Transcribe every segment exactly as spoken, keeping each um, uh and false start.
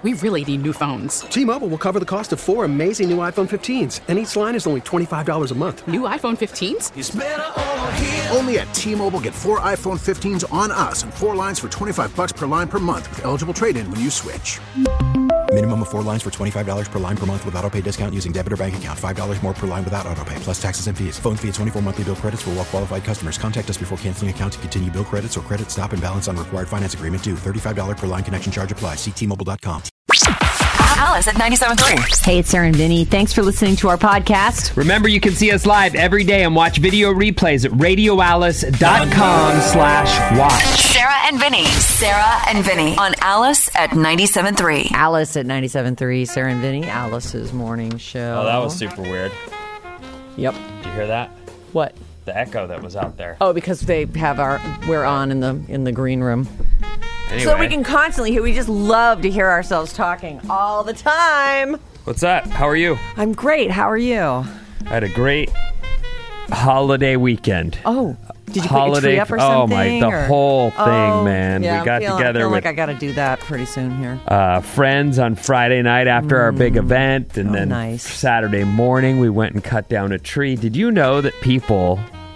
We really need new phones. T-Mobile will cover the cost of four amazing new iPhone fifteens, and each line is only twenty-five dollars a month. New iPhone fifteens? It's better over here. Only at T-Mobile, get four iPhone fifteens on us and four lines for twenty-five dollars per line per month with eligible trade-in when you switch. Minimum of four lines for twenty-five dollars per line per month with autopay discount using debit or bank account. five dollars more per line without autopay, plus taxes and fees. Phone fee at twenty-four monthly bill credits for well-qualified customers. Contact us before canceling account to continue bill credits or credit stop and balance on required finance agreement due. thirty-five dollars per line connection charge applies. See T Mobile dot com. Alice at ninety-seven point three. Hey, it's Sarah and Vinny. Thanks for listening to our podcast. Remember, you can see us live every day and watch video replays at radio alice dot com slash watch. Sarah and Vinny. Sarah and Vinny on Alice at ninety-seven point three. Alice at ninety-seven point three. Sarah and Vinny, Alice's morning show. Oh, that was super weird. Yep. Did you hear that? What? The echo that was out there. Oh, because they have our we're on in the in the green room. Anyway. So we can constantly hear. We just love to hear ourselves talking all the time. What's up? How are you? I'm great. How are you? I had a great holiday weekend. Oh, did you holiday, put your tree up or oh something? my, the or? whole thing, oh, man. Yeah, we got I'm feeling, together I feel with like I got to do that pretty soon here. Uh, friends on Friday night after mm. our big event, and oh, then nice. Saturday morning we went and cut down a tree. Did you know that people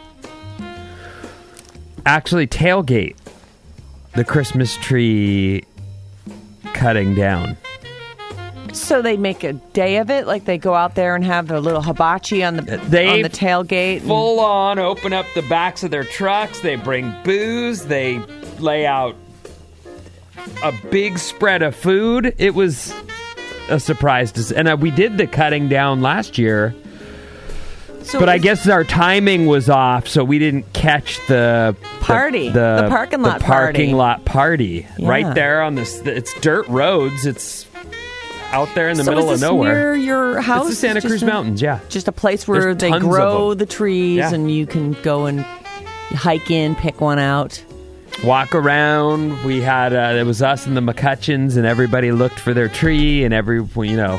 actually tailgate the Christmas tree cutting down? So they make a day of it, like they go out there and have a little hibachi on the they on the tailgate. Full on open up the backs of their trucks. They bring booze. They lay out a big spread of food. It was a surprise to, and uh, we did the cutting down last year. So but I guess our timing was off, so we didn't catch the party, the, the, the parking lot the parking party. lot party Yeah. right there on this. It's dirt roads. It's out there in the so middle is of this nowhere. Near your house, it's the Santa Cruz a, Mountains. Yeah, just a place where There's they tons grow of the trees, yeah. and you can go and hike in, pick one out, walk around. We had uh, it was us and the McCutcheons, and everybody looked for their tree, and every you know.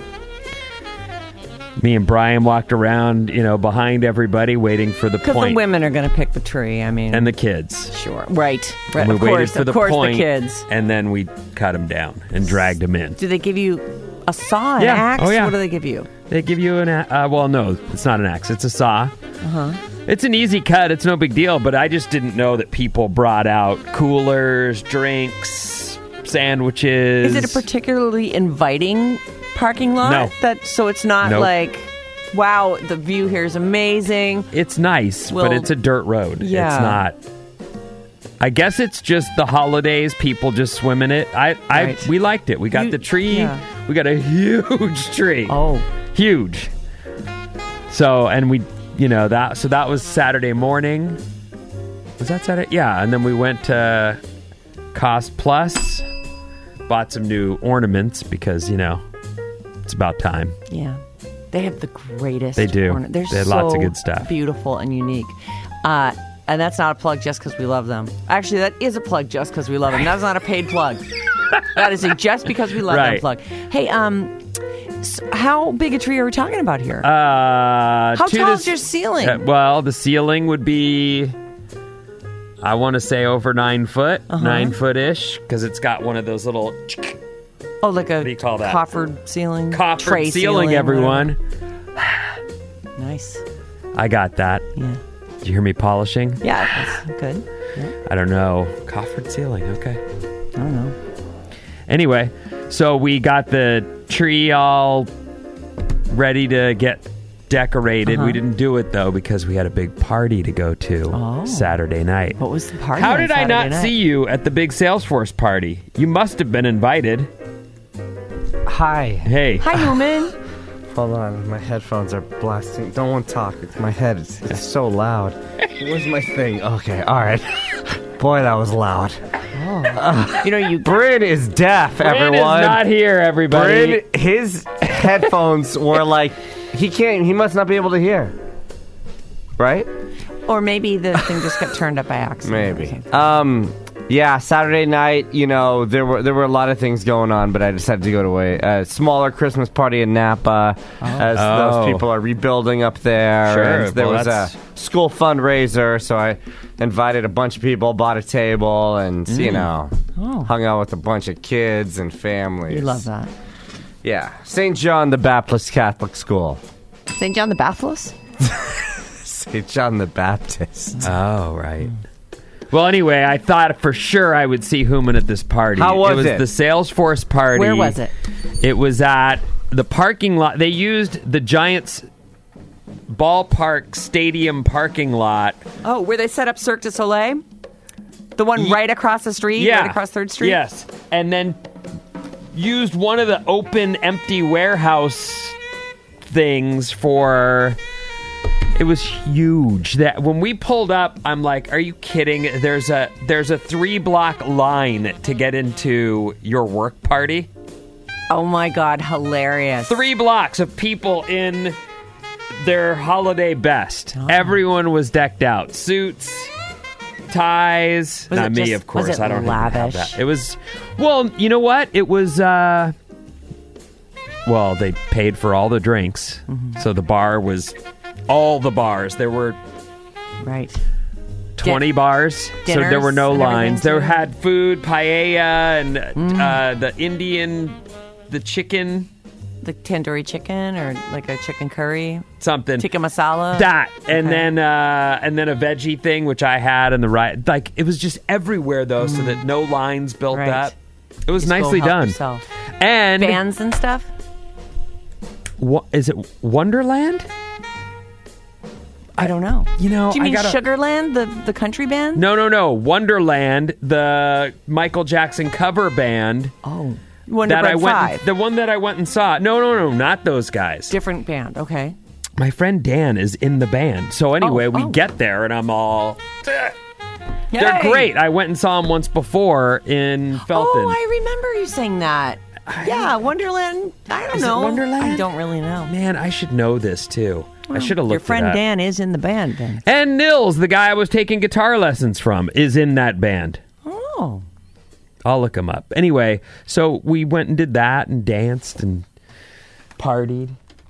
Me and Brian walked around, you know, behind everybody, waiting for the point. Because the women are going to pick the tree. I mean, and the kids. Sure, right. right. And we of waited course, for the of course, point, the kids. And then we cut them down and dragged them in. Do they give you a saw, an yeah. axe? Oh, yeah. What do they give you? They give you an axe. Uh, well, no, it's not an axe. It's a saw. Uh-huh. It's an easy cut. It's no big deal. But I just didn't know that people brought out coolers, drinks, sandwiches. Is it a particularly inviting parking lot? No. That so it's not nope. like, wow, the view here is amazing. It's nice, well, but it's a dirt road. Yeah. It's not. I guess it's just the holidays. People just swim in it. I, I, right. we liked it. We got you, the tree. Yeah. We got a huge tree. Oh, huge. So, and we, you know, that. So that was Saturday morning. Was that Saturday? Yeah. And then we went to Cost Plus, bought some new ornaments because you know it's about time. Yeah. They have the greatest. They do. Ornament. They're they have so lots of good stuff. Beautiful and unique. Uh, and that's not a plug just because we love them. Actually, that is a plug just because we love them. That's not a paid plug. That is a just because we love right. them plug. Hey, um, so how big a tree are we talking about here? Uh, how tall this, is your ceiling? Uh, well, the ceiling would be, I want to say over nine foot, uh-huh. nine foot ish, because it's got one of those little. Oh, like a what do you call that? coffered ceiling? Coffered Tray ceiling, ceiling, everyone. Nice. I got that. Yeah. Did you hear me polishing? Yeah, that's good. Yeah. I don't know. Coffered ceiling, okay. I don't know. Anyway, so we got the tree all ready to get decorated. Uh-huh. We didn't do it, though, because we had a big party to go to oh. Saturday night. What was the party How on did Saturday I not night? see you at the big Salesforce party? You must have been invited. Hi. Hey. Hi, Newman. Hold on, my headphones are blasting. Don't want to talk. It's my head. It's, it's so loud. Where's my thing? Okay, all right. Boy, that was loud. Oh. Uh, you know, you. Bryn is deaf. Bryn everyone. is not here. Everybody. Bryn, his headphones were like he can't. He must not be able to hear. Right? Or maybe the thing just got turned up by accident. Maybe. Um. Yeah, Saturday night, you know, there were there were a lot of things going on, but I decided to go to a, a smaller Christmas party in Napa, as Oh. those people are rebuilding up there. Sure, and there well, was that's- a school fundraiser, so I invited a bunch of people, bought a table, and, Mm. you know, Oh. hung out with a bunch of kids and families. You love that. Yeah. Saint John the Baptist Catholic School. Saint John the Baptist? Saint John the Baptist. Oh, right. Well, anyway, I thought for sure I would see Hooman at this party. How was it? was it? the Salesforce party. Where was it? It was at the parking lot. They used the Giants ballpark stadium parking lot. Oh, where they set up Cirque du Soleil? The one Ye- right across the street? Yeah. Right across third Street? Yes. And then used one of the open, empty warehouse things for... It was huge. That when we pulled up, I'm like, "Are you kidding? There's a there's a three block line to get into your work party. Oh my God, hilarious. Three blocks of people in their holiday best. Oh. Everyone was decked out, suits, ties. Was Not it me, just- of course. was it I don't even have lavish? that. It was. Well, you know what? It was. uh Well, they paid for all the drinks, Mm-hmm. so the bar was. All the bars. There were Right. twenty bars, so there dinners were no and everything, lines. There too? had food, paella, and Mm. uh, the Indian, the chicken, The tandoori chicken or like a chicken curry? something. Tikka masala? That, and Okay. then uh, and then a veggie thing, which I had, and the right, like it was just everywhere though, so that no lines built Right. up. It was Just go nicely help done. yourself. And Bands and stuff? Wha- is it Wonderland? I don't know. You know, Do you I mean gotta- Sugarland, the, the country band? No, no, no. Wonderland, the Michael Jackson cover band. Oh. Wonder that Bread I went, Five. the one that I went and saw. No, no, no, not those guys. Different band. Okay. My friend Dan is in the band. So anyway, Oh, we oh. get there and I'm all. They're Yay! great. I went and saw them once before in Felton. Oh, I remember you saying that. Yeah, Wonderland. I don't Is it know. Wonderland? I don't really know. Man, I should know this too. I should have looked Your friend it up. Dan is in the band then. And Nils, the guy I was taking guitar lessons from, is in that band. Oh. I'll look him up. Anyway, so we went and did that and danced and partied.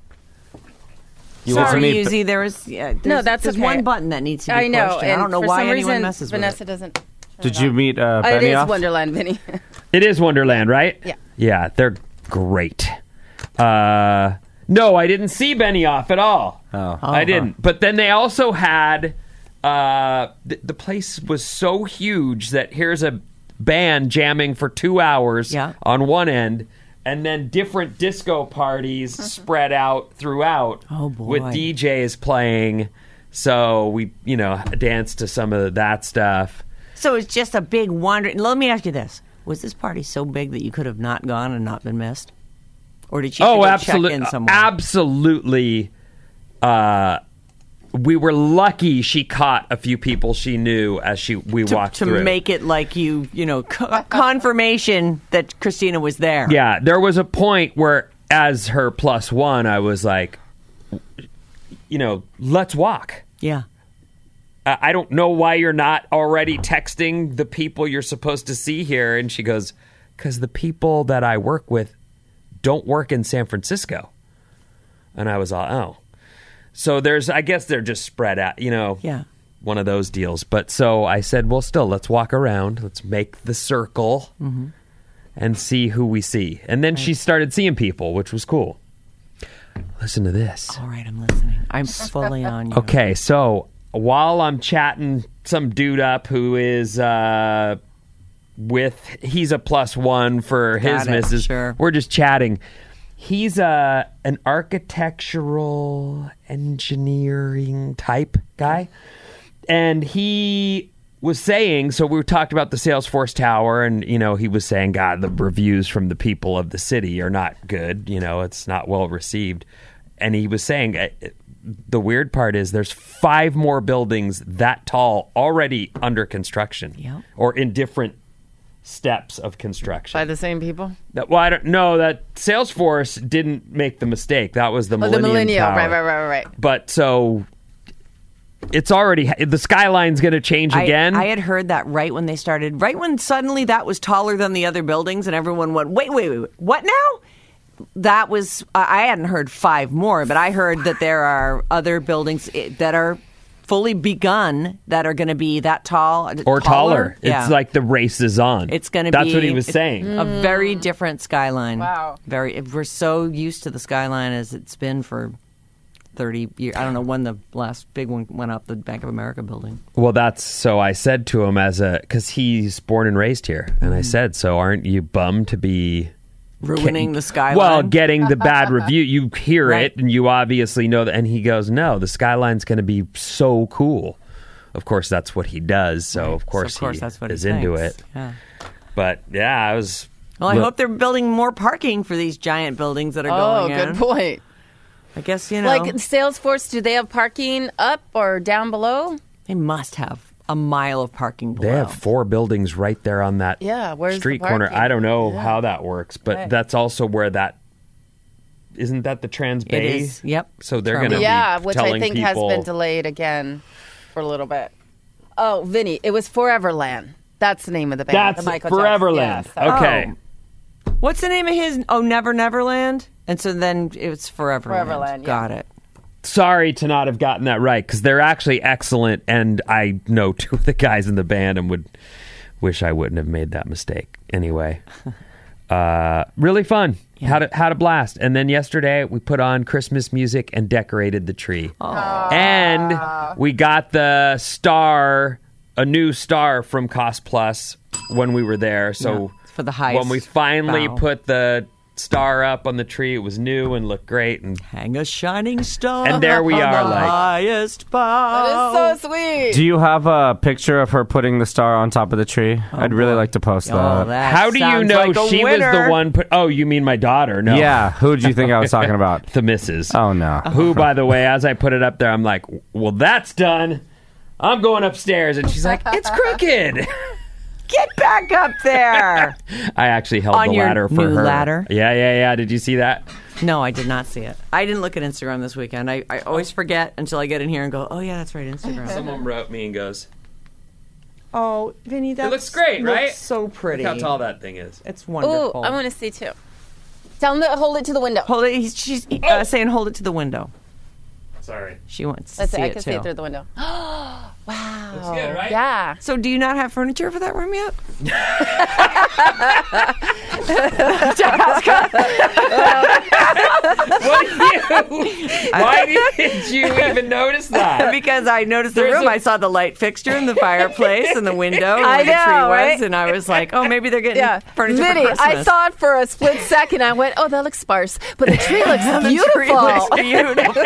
You want Sorry, some meat- Yuzi, there was yeah, there's, No, that's there's okay. one button that needs to be I know. pushed, and And I don't know for why some anyone reason, messes Vanessa with doesn't. Did you meet uh, Oh, it is Benioff? Wonderland, Vinny. It is Wonderland, right? Yeah. Yeah, they're great. Uh, no, I didn't see Benioff at all. Oh. I didn't. But then they also had uh, th- the place was so huge that here's a band jamming for two hours Yeah. on one end, and then different disco parties spread out throughout Oh, boy. with D Js playing. So we, you know, danced to some of that stuff. So it's just a big wonder. Let me ask you this: was this party so big that you could have not gone and not been missed, or did you have Oh, to go absolutely, check in somewhere? absolutely. Uh, we were lucky she caught a few people she knew as she we to, walked to through. make it like you, you know, co- confirmation that Christina was there. Yeah, there was a point where, as her plus one, I was like, you know, let's walk. Yeah. I I don't know why you're not already texting the people you're supposed to see here. And she goes, because the people that I work with don't work in San Francisco. And I was all, oh. So there's, I guess they're just spread out, you know, Yeah. one of those deals. But so I said, well, still, let's walk around. Let's make the circle and see who we see. And then she started seeing people, which was cool. Listen to this. All right, I'm listening. I'm fully on you. Okay, so while I'm chatting some dude up who is uh, with, he's a plus one for his Got it, missus. sure. We're just chatting. He's uh, an architectural engineering type guy. And he was saying, so we talked about the Salesforce Tower, and, you know, he was saying, God, the reviews from the people of the city are not good. You know, it's not well received. And he was saying, uh, the weird part is there's five more buildings that tall already under construction Yep. or in different steps of construction. By the same people? That, well, I don't know that Salesforce didn't make the mistake. That was the Oh, Millennium the Millennium. Tower. Right, right, right, right, right. But so it's already the skyline's going to change I, again. I had heard that right when they started, right when suddenly that was taller than the other buildings, and everyone went, wait, wait, wait, wait. What now? That was, I hadn't heard five more, but I heard that there are other buildings that are fully begun that are going to be that tall or taller. taller. Yeah. It's like the race is on. It's going to be. That's That's what he was saying. A very different skyline. Wow. Very. We're so used to the skyline as it's been for thirty years. I don't know when the last big one went up, the Bank of America building. Well, that's so I said to him as a, because he's born and raised here. And I said, so aren't you bummed to be ruining the skyline? Well, getting the bad review. You hear Right. it and you obviously know that. And he goes, no, the skyline's going to be so cool. Of course, that's what he does. So, Right. of course, So of course he that's what is he into thinks. it. Yeah. But yeah, I was. Well, I look- hope they're building more parking for these giant buildings that are Oh, going in. good point. I guess, you know. Like Salesforce, do they have parking up or down below? They must have a mile of parking below. They have four buildings right there on that Yeah, where's the street corner. parking? I don't know Yeah. how that works, but Right. that's also where that isn't that the Trans It Bay? is. Yep. So they're Terminal. going to Yeah, be which I telling think people, has been delayed again for a little bit. Oh, Vinny, it was Foreverland. That's the name of the band. That's the Michael Foreverland. Jackson. Yes, Okay. Oh. What's the name of his? Oh, Never Neverland? And so then it's Foreverland. Foreverland, yeah. Got it. Sorry to not have gotten that right because they're actually excellent, and I know two of the guys in the band and would wish I wouldn't have made that mistake. Anyway, uh, really fun. Had a, had a blast. And then yesterday we put on Christmas music and decorated the tree. And we got the star, a new star from Cost Plus when we were there. So Yeah, for the highest when we finally bough. put the star up on the tree, it was new and looked great. And Hang a shining star. And there we on are, the like- highest bough. That is so sweet. Do you have a picture of her putting the star on top of the tree? I'd really like to post Oh, that. that how do you sounds know like a she was winner. the one put? Oh, you mean my daughter? No. Yeah, who do you think I was talking about? The missus. Oh, no. Who, by the way, as I put it up there, I'm like, well, that's done. I'm going upstairs. And she's like, it's crooked. Get back up there. I actually held On the your ladder for new her. ladder? Yeah, yeah, yeah. Did you see that? No, I did not see it. I didn't look at Instagram this weekend. I, I always forget until I get in here and go, oh, yeah, that's right, Instagram. Someone wrote me and goes, Oh, Vinny, that looks great, right? so pretty. look how tall that thing is. It's Ooh, wonderful. I want to see too. Tell him to hold it to the window. Hold it. He's, she's uh, saying hold it to the window. Sorry. She wants Let's to see, see I it can too. see it through the window. Wow. Looks good, right? Yeah. So do you not have furniture for that room yet? What did you? Why did you even notice that? Because I noticed the There's room. a- I saw the light fixture and the fireplace and the window I where the tree know, was, right? and I was like, oh, maybe they're getting Yeah. furniture Vinny, for Christmas. I saw it for a split second. I went, oh, that looks sparse. But the tree looks The beautiful. tree looks beautiful.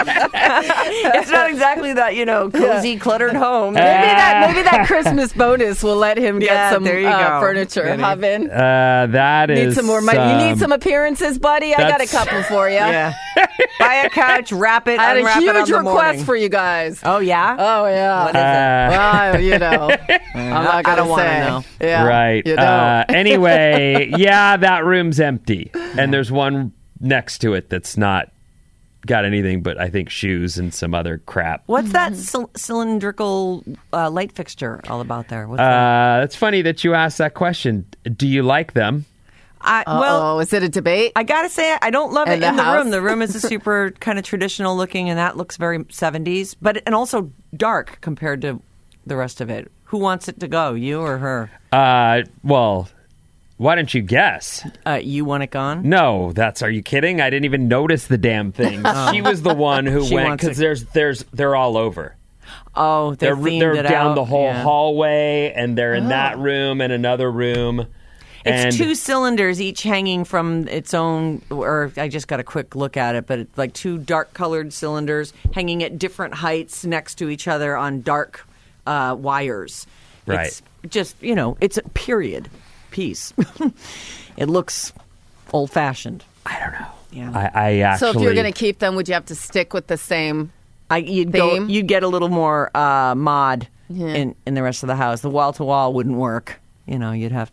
It's not exactly that, you know, cozy, cluttered home. Maybe that maybe that Christmas bonus will let him get Yeah, some there you uh, go. furniture. Vinny. Huh, Vin? Uh, that Need is some more money. You need um, some appearances, buddy? I got a that's- couple for you. Yeah. Buy a couch, wrap it, I had a unwrap it on huge the request morning. for you guys. Oh, yeah? Oh, yeah. What is it? Uh, Well, you know. I'm not I gonna don't wanna say. know. Yeah, right. You know. Uh, anyway, yeah, that room's empty, and there's one next to it that's not got anything but I think shoes and some other crap. What's that cyl- cylindrical uh, light fixture all about there? What's that? Uh, it's funny that you asked that question. Do you like them? I, Uh-oh, well, is it a debate? I gotta say, I don't love In it the in the house? room. The room is a super kind of traditional looking, and that looks very seventies, but and also dark compared to the rest of it. Who wants it to go, you or her? Uh, well, why don't you guess? Uh, you want it gone? No, that's. Are you kidding? I didn't even notice the damn thing. She was the one who She went wants because it- there's there's they're all over. Oh, they're They're themed they're it down out. the whole Yeah. hallway, and they're in that room and another room. It's and two cylinders, each hanging from its own. Or I just got a quick look at it, but it's like two dark-colored cylinders hanging at different heights next to each other on dark uh, wires. Right. It's just you know, it's a period piece. It looks old-fashioned. I don't know. Yeah. I, I actually. So if you're going to keep them, would you have to stick with the same? I, you'd go, Theme? you'd get a little more uh, mod Yeah. in in the rest of the house. The wall to wall wouldn't work. You know, you'd have to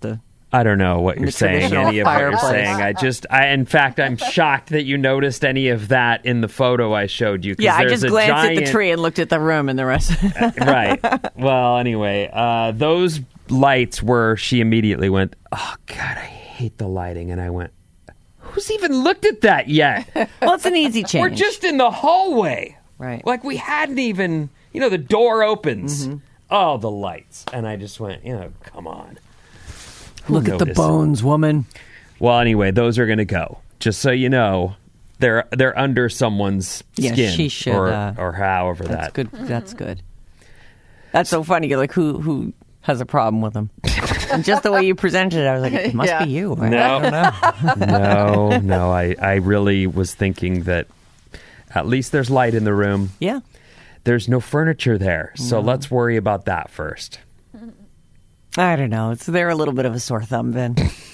I don't know what you're the saying, traditional any of what you're fireplace. saying. I just, I in fact, I'm shocked that you noticed any of that in the photo I showed you. 'cause Yeah, I there's just a glanced giant, at the tree and looked at the room and the rest. Right. Well, anyway, uh, those lights were, she immediately went, oh, God, I hate the lighting. And I went, who's even looked at that yet? Well, it's an easy change. We're just in the hallway. Right. Like we hadn't even, you know, the door opens. Mm-hmm. Oh, the lights. And I just went, you know, come on. Who Look at the noticed? bones, woman. Well, anyway, those are going to go. Just so you know, they're they're under someone's Yeah, skin, she should, or uh, or however That's that. good. That's good. That's so funny. You're like, who who has a problem with them? And just the way you presented it, I was like, it must Yeah. be you. Right? No, no, no. I I really was thinking that at least there's light in the room. Yeah. There's no furniture there, so let's worry about that first. I don't know. It's they're a little bit of a sore thumb, Vin.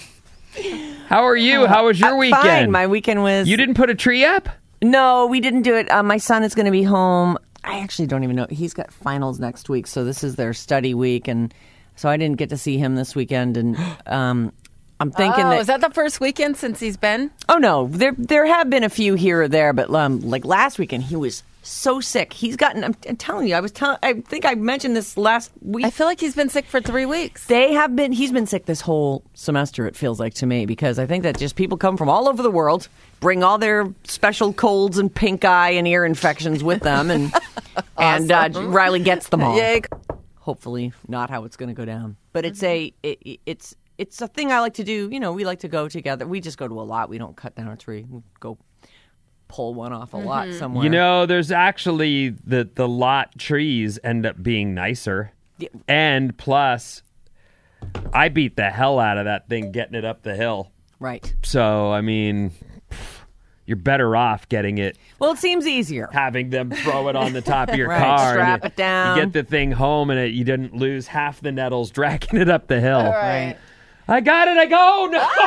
How are you? How was your Uh, weekend? Fine. My weekend was. You didn't put a tree up? No, we didn't do it. Uh, my son is going to be home. I actually don't even know. He's got finals next week, so this is their study week, and so I didn't get to see him this weekend. And um, I'm thinking oh, that is that the first weekend since he's been? Oh no, there there have been a few here or there, but um, like last weekend he was so sick. He's gotten. I'm, I'm telling you, I was telling. I think I mentioned this last week. I feel like he's been sick for three weeks. They have been. He's been sick this whole semester. It feels like to me because I think that just people come from all over the world, bring all their special colds and pink eye and ear infections with them, and and uh, Riley gets them all. Yay. Hopefully, not how it's going to go down. But it's a it, it's it's a thing I like to do. You know, we like to go together. We just go to a lot. We don't cut down a tree. We go pull one off a lot somewhere. You know, there's actually the the lot trees end up being nicer, Yeah. and plus, I beat the hell out of that thing getting it up the hill. Right. So I mean, you're better off getting it, Well, it seems easier. having them throw it on the top of your Right, car, strap and it down. You get the thing home, and it, you didn't lose half the nettles dragging it up the hill. Right. I got it. I go.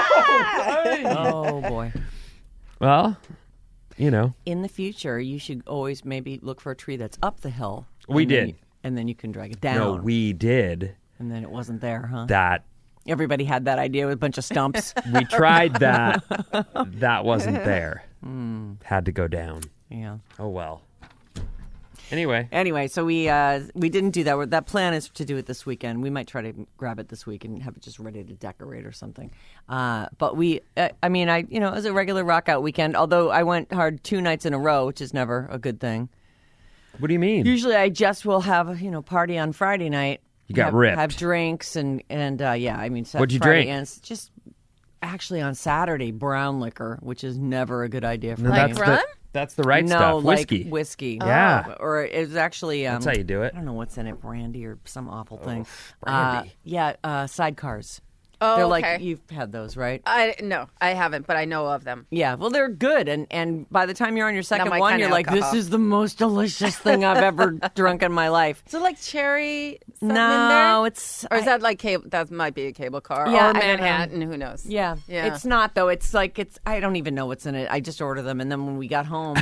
No. Oh boy. Well, you know, In the future, you should always maybe look for a tree that's up the hill. We and then did. you- and then you can drag it down. no, we did and then it wasn't there, huh? that. Everybody had that idea with a bunch of stumps. We tried that. That wasn't there. Hmm. Had to go down. Yeah. Oh well. Anyway, Anyway, so we uh, we didn't do that. That plan is to do it this weekend. We might try to grab it this week and have it just ready to decorate or something. Uh, but we, uh, I mean, I you know, it was a regular rock out weekend. Although I went hard two nights in a row, which is never a good thing. what do you mean? Usually, I just will have a you know party on Friday night. You got have, ripped. Have drinks and and uh, yeah, I mean, Sa- What'd you Friday drink? And s- just actually on Saturday, brown liquor, which is never a good idea for No, me. that's rum? the that's the right no, stuff. like Whiskey. whiskey. Yeah. Uh, or it was actually. Um, That's how you do it. I don't know what's in it, brandy or some awful thing. brandy. Uh, yeah, uh, sidecars. Oh, They're okay. like you've had those, right? I no, I haven't, but I know of them. Yeah, well, they're good, and and by the time you're on your second my one, kind you're of like, alcohol. this is the most delicious thing I've ever drunk in my life. So like cherry something in No, there? it's Or is I- that like cable? That might be a cable car. Yeah, or I don't know. Manhattan. Who knows? Yeah, Yeah. it's not though. It's like it's. I don't even know what's in it. I just order them, and then when we got home,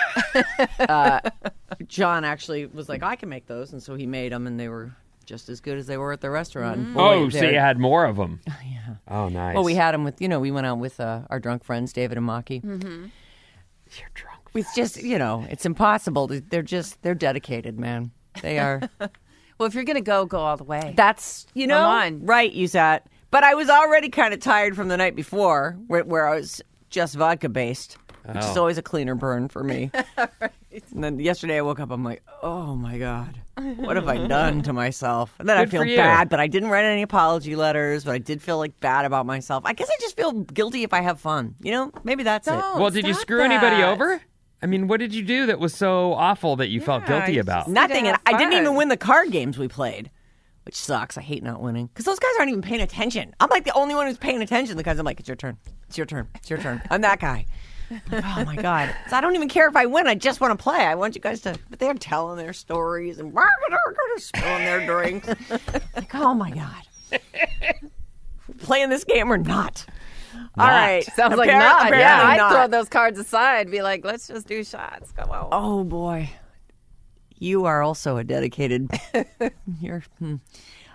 uh, John actually was like, "I can make those," and so he made them, and they were just as good as they were at the restaurant. Boy, Oh, so they're- you had more of them. yeah. Oh, nice. Well, we had them with you know we went out with uh, our drunk friends David and Maki. Mm-hmm. You're drunk. It's just you know it's impossible. To, they're just they're dedicated, man. They are. Well, if you're gonna go, go all the way. That's you know Come on. right. You sat, but I was already kind of tired from the night before, where, where I was just vodka based, which is Oh. always a cleaner burn for me. And then yesterday I woke up, I'm like, oh my god, what have I done to myself? And then I Good feel for you. bad, but I didn't write any apology letters. But I did feel like bad about myself. I guess I just feel guilty if I have fun. You know, maybe that's it. Don't Well, did you stop screw anybody that. over? I mean, what did you do that was so awful that you felt Yeah, guilty you about? just- Nothing. And have I didn't fun. even win the card games we played, which sucks. I hate not winning because those guys aren't even paying attention. I'm like the only one who's paying attention because I'm like, it's your turn. It's your turn. It's your turn. I'm that guy. Like, oh my god! So I don't even care if I win. I just want to play. I want you guys to. But they're telling their stories and spilling their drinks. Like, oh my god! Playing this game or not? All right. Sounds like Appar- not. apparently Yeah, I'd not. throw those cards aside. Be like, let's just do shots. Come on. Oh boy, you are also a dedicated. You're. Hmm.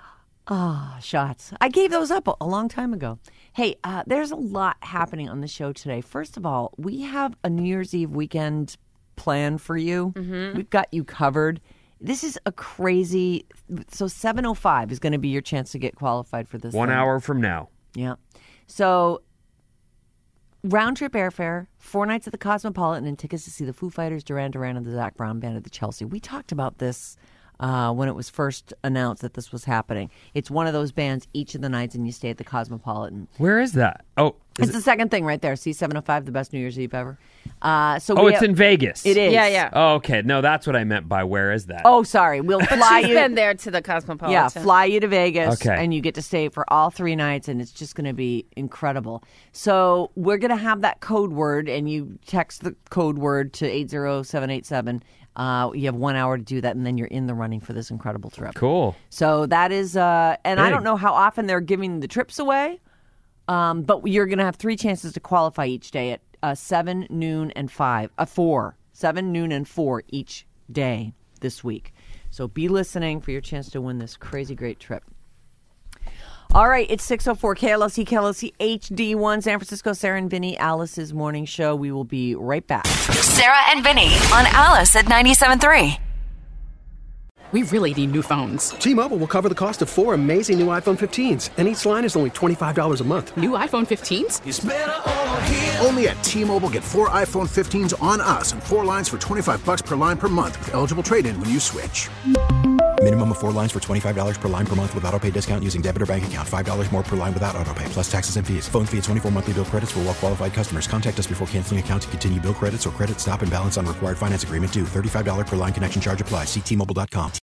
Ah, shots. I gave those up a, a long time ago. Hey, uh, there's a lot happening on the show today. First of all, we have a New Year's Eve weekend plan for you. Mm-hmm. We've got you covered. This is a crazy... So seven oh five is going to be your chance to get qualified for this. One thing. hour from now. Yeah. So round-trip airfare, four nights at the Cosmopolitan, and tickets to see the Foo Fighters, Duran Duran, and the Zac Brown Band at the Chelsea. We talked about this uh, when it was first announced that this was happening. It's one of those bands each of the nights, and you stay at the Cosmopolitan. Where is that? Oh, is it's it? the second thing right there. See seven oh five, the best New Year's Eve ever. Uh, so Oh, we it's have, in Vegas. It is. Yeah, yeah. Oh, okay. No, that's what I meant by where is that? Oh, sorry. We'll fly She's you. been there to the Cosmopolitan. Yeah, fly you to Vegas, Okay. and you get to stay for all three nights, and it's just going to be incredible. So we're going to have that code word, and you text the code word to eight zero seven eight seven. Uh, you have one hour to do that, and then you're in the running for this incredible trip. Cool. So that is, uh, and I Big. don't know how often they're giving the trips away, um, but you're going to have three chances to qualify each day at uh, seven, noon, and five. Uh, four. seven, noon, and four each day this week. So be listening for your chance to win this crazy great trip. All right, it's six oh four K L S E, K L S E H D one, San Francisco. Sarah and Vinny, Alice's morning show. We will be right back. Sarah and Vinny on Alice at ninety-seven point three. We really need new phones. T-Mobile will cover the cost of four amazing new iPhone fifteens, and each line is only twenty-five dollars a month. New iPhone fifteens? Only at T-Mobile, get four iPhone fifteens on us and four lines for twenty-five bucks per line per month with eligible trade-in when you switch. Minimum of four lines for twenty-five dollars per line per month with autopay discount using debit or bank account. five dollars more per line without autopay, plus taxes and fees. Phone fee at twenty-four monthly bill credits for well-qualified customers. Contact us before canceling account to continue bill credits or credit stop and balance on required finance agreement due. thirty-five dollars per line connection charge applies. See T Mobile dot com.